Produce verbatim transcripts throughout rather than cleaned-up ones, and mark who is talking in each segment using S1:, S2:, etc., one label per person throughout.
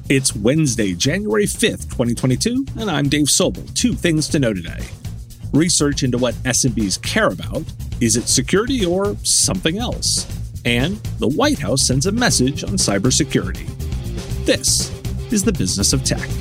S1: It's Wednesday, January fifth, twenty twenty-two, and I'm Dave Sobel. Two things to know today. Research into what S M Bs care about. Is it security or something else? And the White House sends a message on cybersecurity. This is the Business of Tech.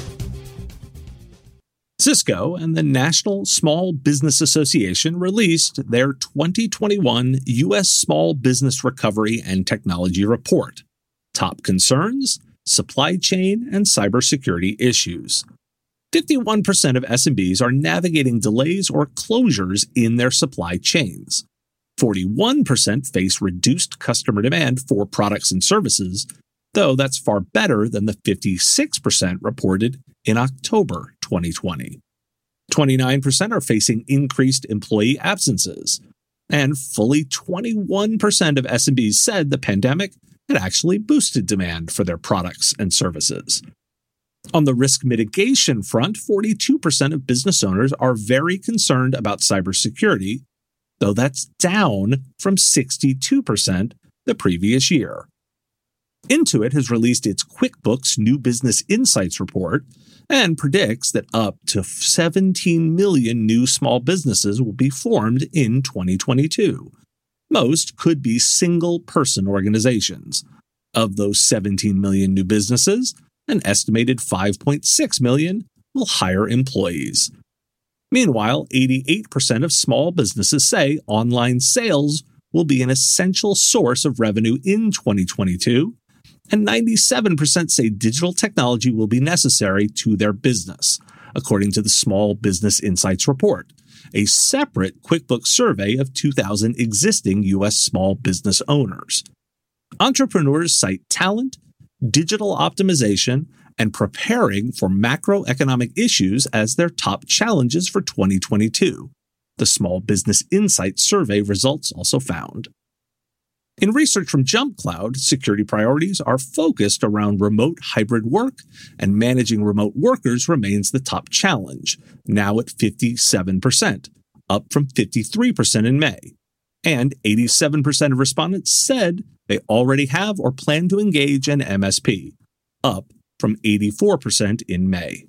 S1: Cisco and the National Small Business Association released their twenty twenty-one U S Small Business Recovery and Technology Report. Top concerns: supply chain and cybersecurity issues. fifty-one percent of S M Bs are navigating delays or closures in their supply chains. forty-one percent face reduced customer demand for products and services, though that's far better than the fifty-six percent reported in October twenty twenty. twenty-nine percent are facing increased employee absences, and fully twenty-one percent of S M Bs said the pandemic had actually boosted demand for their products and services. On the risk mitigation front, forty-two percent of business owners are very concerned about cybersecurity, though that's down from sixty-two percent the previous year. Intuit has released its QuickBooks New Business Insights report and predicts that up to seventeen million new small businesses will be formed in twenty twenty-two. Most could be single-person organizations. Of those seventeen million new businesses, an estimated five point six million will hire employees. Meanwhile, eighty-eight percent of small businesses say online sales will be an essential source of revenue in twenty twenty-two, and ninety-seven percent say digital technology will be necessary to their business, according to the Small Business Insights report, a separate QuickBooks survey of two thousand existing U S small business owners. Entrepreneurs cite talent, digital optimization, and preparing for macroeconomic issues as their top challenges for twenty twenty-two, the Small Business Insights survey results also found. In research from JumpCloud, security priorities are focused around remote hybrid work, and managing remote workers remains the top challenge, now at fifty-seven percent, up from fifty-three percent in May. And eighty-seven percent of respondents said they already have or plan to engage an M S P, up from eighty-four percent in May.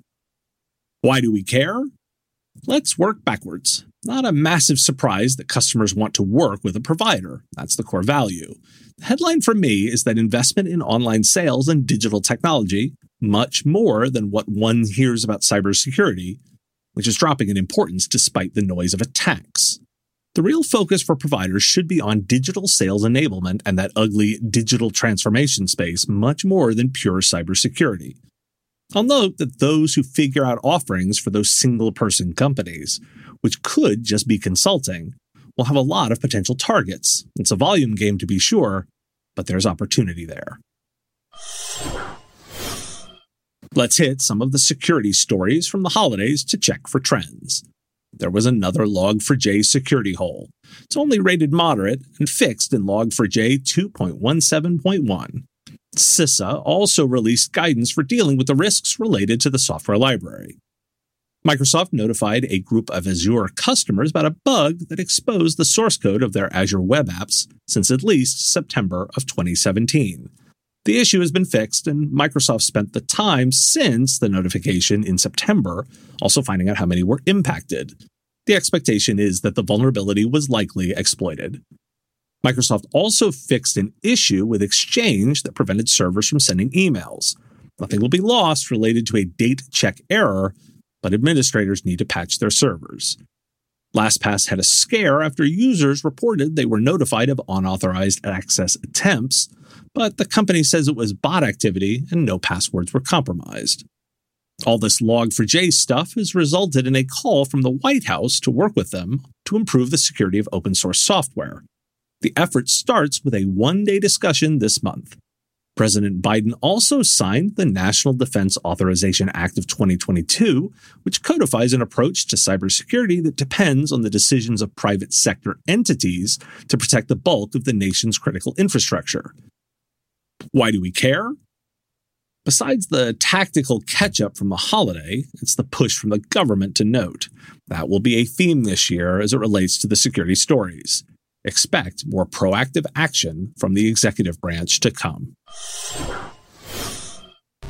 S1: Why do we care? Let's work backwards. Not a massive surprise that customers want to work with a provider. That's the core value. The headline for me is that investment in online sales and digital technology, much more than what one hears about cybersecurity, which is dropping in importance despite the noise of attacks. The real focus for providers should be on digital sales enablement and that ugly digital transformation space much more than pure cybersecurity. I'll note that those who figure out offerings for those single-person companies, which could just be consulting, will have a lot of potential targets. It's a volume game to be sure, but there's opportunity there. Let's hit some of the security stories from the holidays to check for trends. There was another log four j security hole. It's only rated moderate and fixed in log four j two point one seven point one. CISA also released guidance for dealing with the risks related to the software library. Microsoft notified a group of Azure customers about a bug that exposed the source code of their Azure web apps since at least September of twenty seventeen. The issue has been fixed, and Microsoft spent the time since the notification in September also finding out how many were impacted. The expectation is that the vulnerability was likely exploited. Microsoft also fixed an issue with Exchange that prevented servers from sending emails. Nothing will be lost related to a date check error, but administrators need to patch their servers. LastPass had a scare after users reported they were notified of unauthorized access attempts, but the company says it was bot activity and no passwords were compromised. All this log four j stuff has resulted in a call from the White House to work with them to improve the security of open source software. The effort starts with a one-day discussion this month. President Biden also signed the National Defense Authorization Act of twenty twenty-two, which codifies an approach to cybersecurity that depends on the decisions of private sector entities to protect the bulk of the nation's critical infrastructure. Why do we care? Besides the tactical catch-up from the holiday, it's the push from the government to note. That will be a theme this year as it relates to the security stories. Expect more proactive action from the executive branch to come.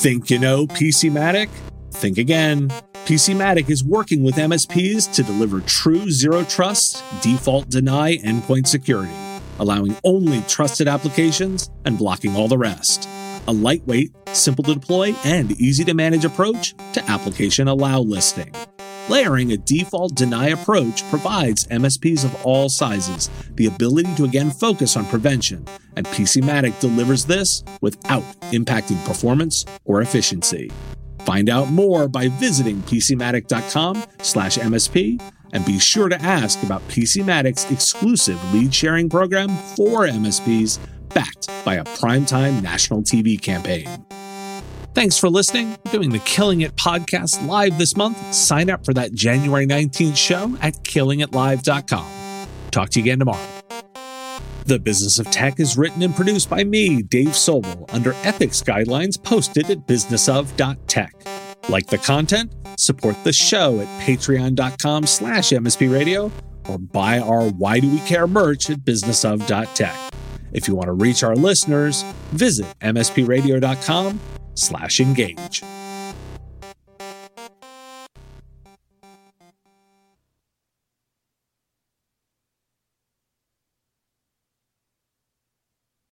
S1: Think you know PCmatic? Think again. PCmatic is working with M S Ps to deliver true zero trust, default deny endpoint security, allowing only trusted applications and blocking all the rest. A lightweight, simple to deploy, and easy to manage approach to application allow listing. Layering a default deny approach provides M S Ps of all sizes the ability to again focus on prevention, and PCmatic delivers this without impacting performance or efficiency. Find out more by visiting PCmatic.com slash MSP and be sure to ask about PCmatic's exclusive lead sharing program for M S Ps backed by a primetime national T V campaign. Thanks for listening. We're doing the Killing It podcast live this month. Sign up for that January nineteenth show at killing it live dot com. Talk to you again tomorrow. The Business of Tech is written and produced by me, Dave Sobel, under ethics guidelines posted at business of dot tech. Like the content? Support the show at patreon.com slash mspradio or buy our Why Do We Care merch at business of dot tech. If you want to reach our listeners, visit mspradio.com slash engage.